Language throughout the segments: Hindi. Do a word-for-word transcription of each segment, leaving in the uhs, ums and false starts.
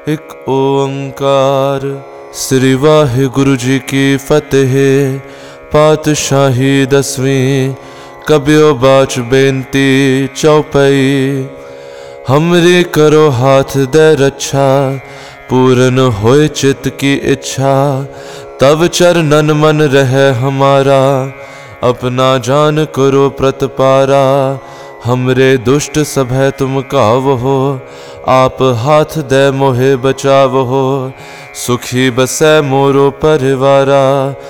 एक ओंकार। श्री वाहिगुरु जी की फतेह। पातशाही दसवीं कबियो बाच बेनती चौपाई। हमरी करो हाथ दे रक्षा, पूर्ण होए चित्त की इच्छा। तब चरणन मन रहे हमारा, अपना जान करो प्रतपारा। हमरे दुष्ट सभय तुम कावहो, आप हाथ दे मोहे बचावहो। सुखी बसै मोरो परिवारा,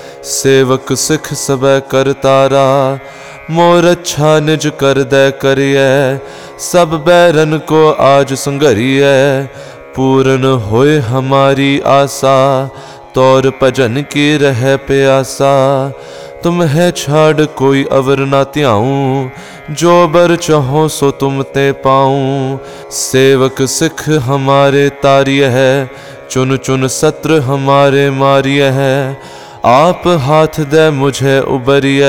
सेवक सिख सबै करतारा। मोर अच्छा निज कर दे करिए, सब बैरन को आज संघरिए। पूर्ण होए हमारी आशा, तौर भजन की रह प्यासा। तुम है छाड़ कोई अवर ना त्याऊं, जो बर चाहो सो तुम ते पाऊं। सेवक सिख हमारे तारिय है, चुन चुन सत्र हमारे मारिय है। आप हाथ दे मुझे उबरिय,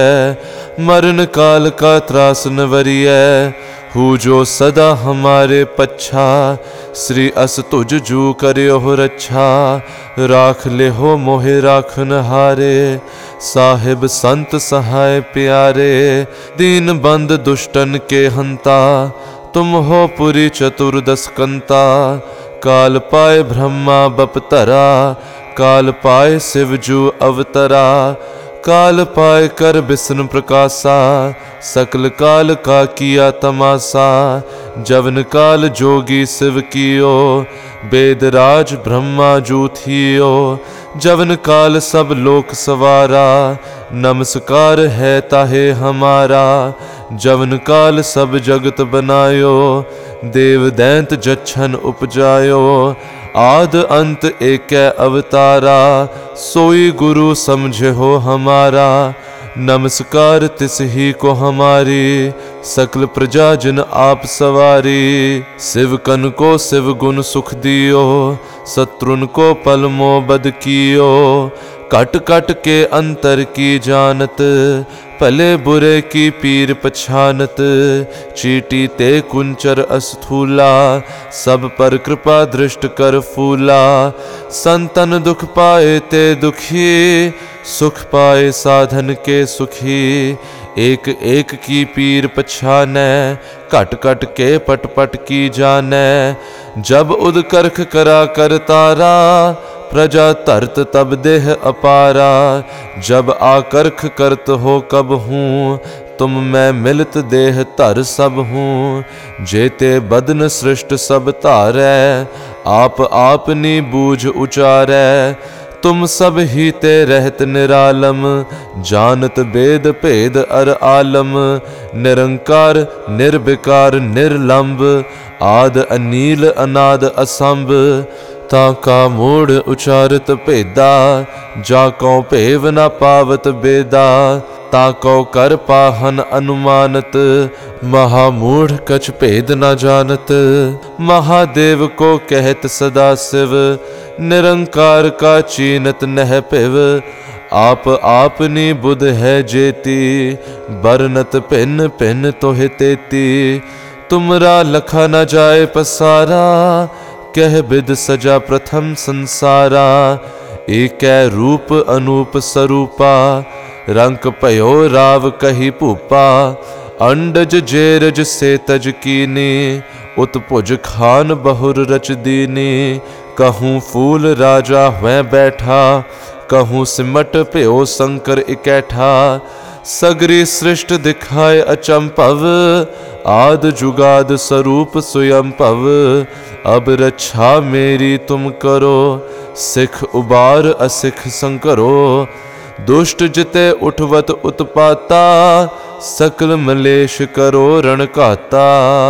मरण काल का त्रास नवरिय। हु जो सदा हमारे पच्छा, श्री अस तुझ जू करियो रक्षा। राख ले हो मोहे राखन हारे, साहिब संत सहाय प्यारे। दीन बंद दुष्टन के हंता, तुम हो पुरी चतुर्दश कंता। काल पाए ब्रह्मा बपतरा, काल पाए शिवजू अवतरा। काल पाए कर विष्णु प्रकाशा, सकल काल का किया तमाशा। जवन काल जोगी शिव कियो, वेदराज ब्रह्मा जू थियो। जवन काल सब लोक सवारा, नमस्कार है ताहे हमारा। जवन काल सब जगत बनायो, देव दैंत जच्छन उपजायो। आद अंत एक अवतारा, सोई गुरु समझे हो हमारा। नमस्कार तिस ही को हमारी, सकल प्रजा जिन आप सवारी। शिव कन को शिव गुण सुख दियो, शत्रुन को पल मो बद कियो। कट कट के अंतर की जानत, भले बुरे की पीर पछानत। चीटी ते कुंचर अस्थूला, सब पर कृपा दृष्ट कर फूला। संतन दुख पाए ते दुखी, सुख पाए साधन के सुखी। एक एक की पीर पछानै, कट कट के पट पट की जानै। जब उदकर्ख करा कर तारा, प्रजा तरत तब देह अपारा। जब आकर्ख करत हो कब हूँ, तुम मैं मिलत देह धर सब हूँ। जेते बदन सृष्ट सब तारै, आप आपनी बूझ उचारै। तुम सब ही ते रहत निरालम, जानत वेद भेद अर आलम। निरंकार निर्विकार निर्लंब, आद अनील अनाद असंभ। ताका मूढ़ उचारत भेदा, जाको भेव न पावत बेदा। ताको कर पाहन अनुमानत, महामूढ़ कछ भेद न जानत। महादेव को कहत सदा शिव, निरंकार का चीनत नह पिव। आप आपनी बुध है जेती, बरनत भिन्न भिन्न तोहि तेती। तुमरा लखा न जाए पसारा, कह बिद सजा प्रथम संसारा। एक रूप अनूप स्वरूपा, रंक पयो राव कही भूपा। अंडज जेरज से तज कीनी, उत्पुज खान बहुर रच दीनी। कहूँ फूल राजा हुए बैठा, कहूँ सिमट प्यो शंकर इकैठा। सगरी सृष्ट दिखाए अचंभव, आद जुगाद स्वरूप स्वयं भव। अब रक्षा मेरी तुम करो, सिख उबार असिख संकरो। दुष्ट जिते उठवत उत्पाता, सकल मलेश करो रणघाता।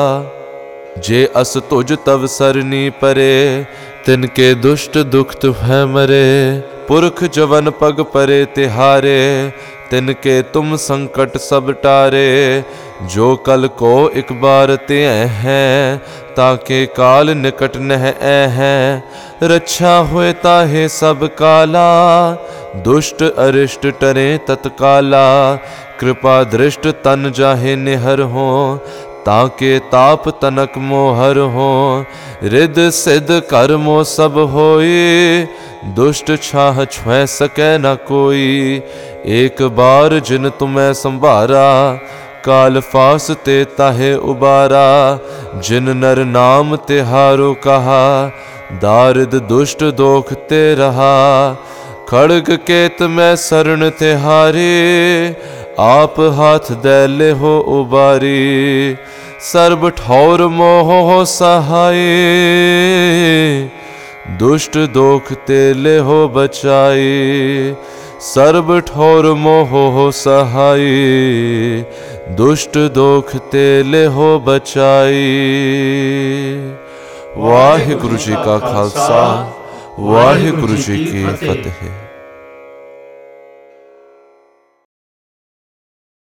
जे अस तुझ तव सरनी परे, तिनके दुष्ट दुख तुह मरे। पुरख जवन पग परे तिहारे, तिनके तुम संकट सब टारे। जो कल को एक बार ते हैं, ताके काल निकट नह हैं। रक्षा होए ताहे सब काला, दुष्ट अरिष्ट टरे तत्काला। कृपा दृष्ट तन जाहे निहर हो, ताके ताप तनक मोहर हो। रिद सिद्ध कर्मो सब होई, दुष्ट छाह छुए सकै न कोई। एक बार जिन तुम्हें संभारा, काल फास ते ताहे उबारा। जिन नर नाम तिहारो कहा, दारिद दुष्ट दोख ते रहा। खड़ग केत में शरण तिहारी, आप हाथ दे ले हो उबारी। सर्ब ठौर मोह सहाय, दुष्ट दोख ते ले हो बचाई। सर्ब ठौर मोह सहाय, दुष्ट दोख ते ले हो बचाई। वाहिगुरु जी का खालसा, वाहिगुरु जी की फतेह।